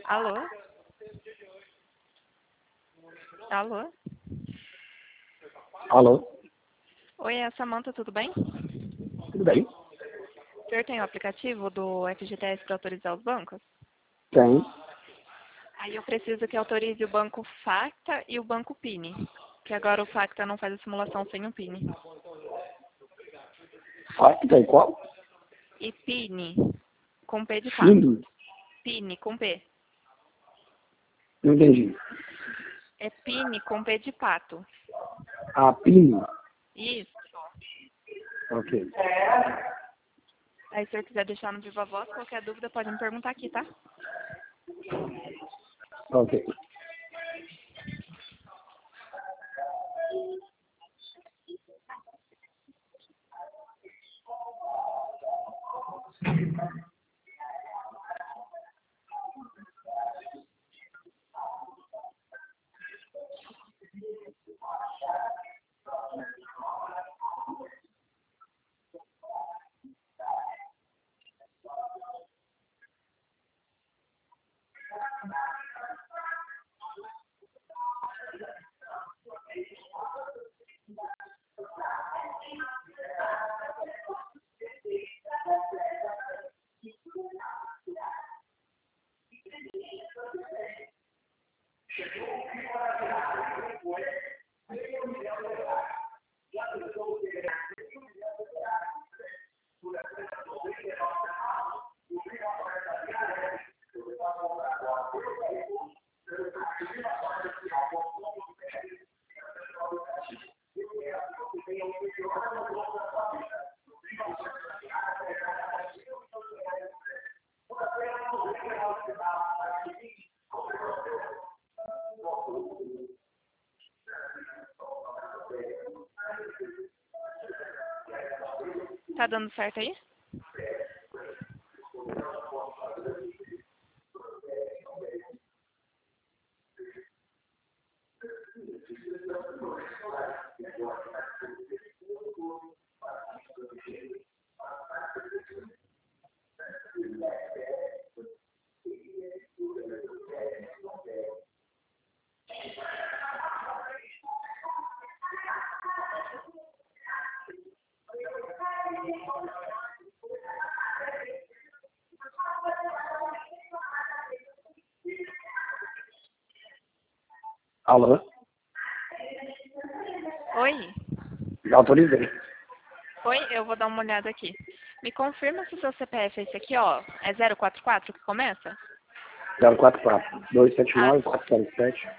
Alô? Alô? Alô? Oi, é a Samanta, tudo bem? Tudo bem? O senhor tem o aplicativo do FGTS para autorizar os bancos? Tem. Aí eu preciso que autorize o banco Facta e o banco Pini, que agora o Facta não faz a simulação sem o Pini. Facta e qual? E Pini, com P de pato. Fini? Pini, com P. Não entendi. É Pini com P de pato. A Pini? Isso. Ok. Aí se o senhor quiser deixar no Viva Voz, qualquer dúvida pode me perguntar aqui, tá? Ok. Tá dando certo aí? Alô? Oi? Já autorizei. Oi, eu vou dar uma olhada aqui. Me confirma se o seu CPF é esse aqui, ó. É 044 que começa? 044 279 407.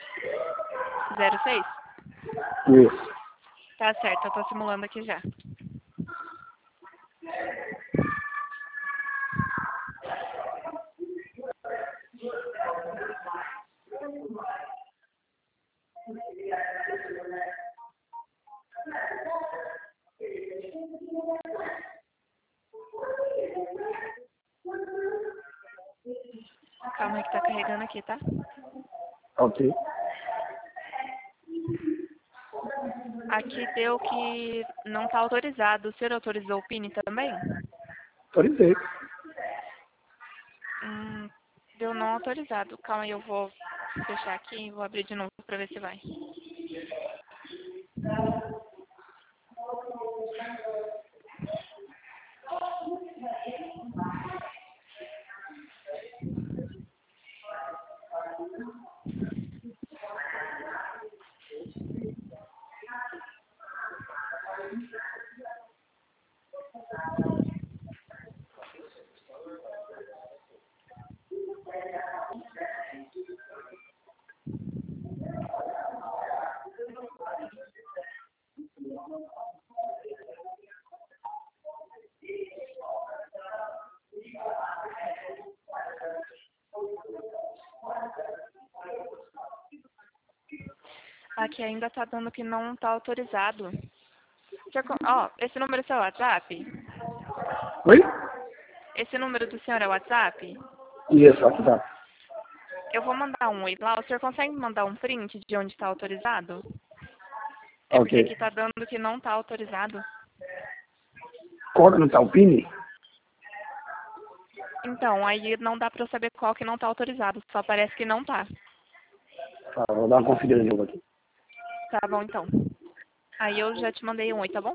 06? Isso. Tá certo, eu tô simulando aqui já. Calma aí que tá carregando aqui, tá? Ok. Aqui deu que não tá autorizado. O senhor autorizou o PIN também? Autorizei. Deu não autorizado. Calma aí, eu vou fechar aqui e vou abrir de novo pra ver se vai. Aqui ainda tá dando que não tá autorizado. Ó, esse número é seu WhatsApp? Oi? Esse número do senhor é WhatsApp? Isso, WhatsApp. Eu vou mandar um oi lá. O senhor consegue me mandar um print de onde está autorizado? É porque Ok. aqui tá dando que não tá autorizado. Qual que não tá o Pini? Então, aí não dá pra eu saber qual que não tá autorizado. Só parece que não tá. Tá, vou dar uma conferida de novo aqui. Tá bom, então. Aí eu já te mandei um oi, tá bom?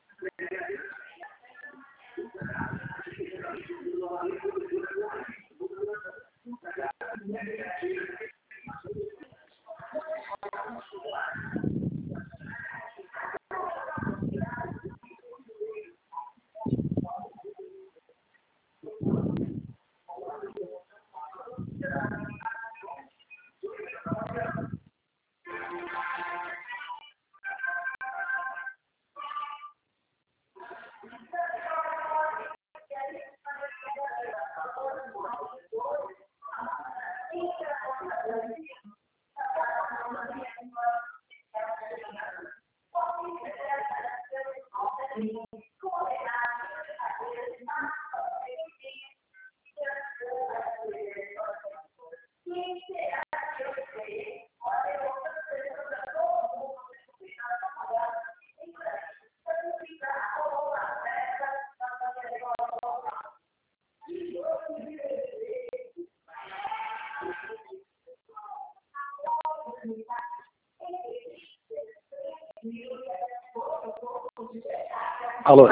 Alô?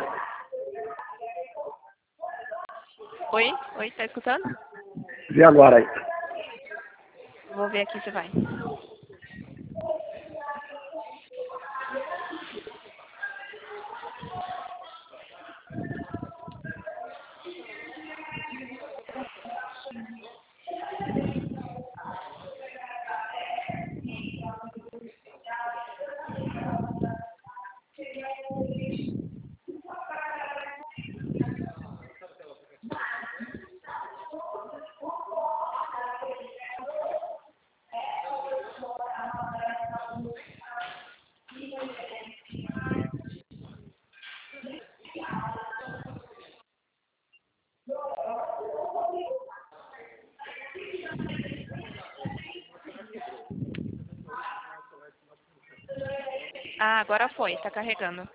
Oi? Oi, tá escutando? Vê agora aí. Vou ver aqui se vai. Ah, agora foi, tá carregando.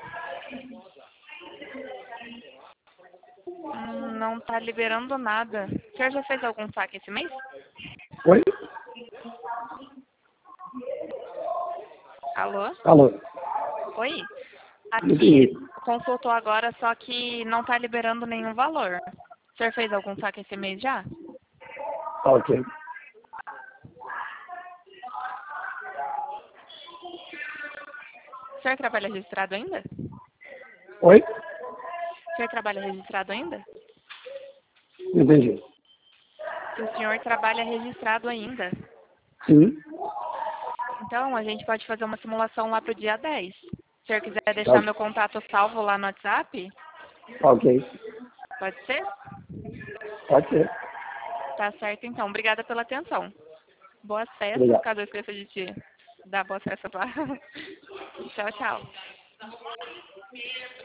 Não tá liberando nada. O senhor já fez algum saque esse mês? Oi? Alô? Alô? Oi? Não Aqui, entendi. consultou agora, só que não tá liberando nenhum valor. O senhor fez algum saque esse mês já? Tá, ok. O senhor trabalha registrado ainda? Oi? O senhor trabalha registrado ainda? Não entendi. Se o senhor trabalha registrado ainda. Sim. Então, a gente pode fazer uma simulação lá pro dia 10. Se o senhor quiser Tá, deixar meu contato salvo lá no WhatsApp, tá ok. pode ser? Pode ser. Tá certo, então. Obrigada pela atenção. Boas festas, Obrigado. caso eu esqueça de te dar boas festas lá. Tchau, tchau.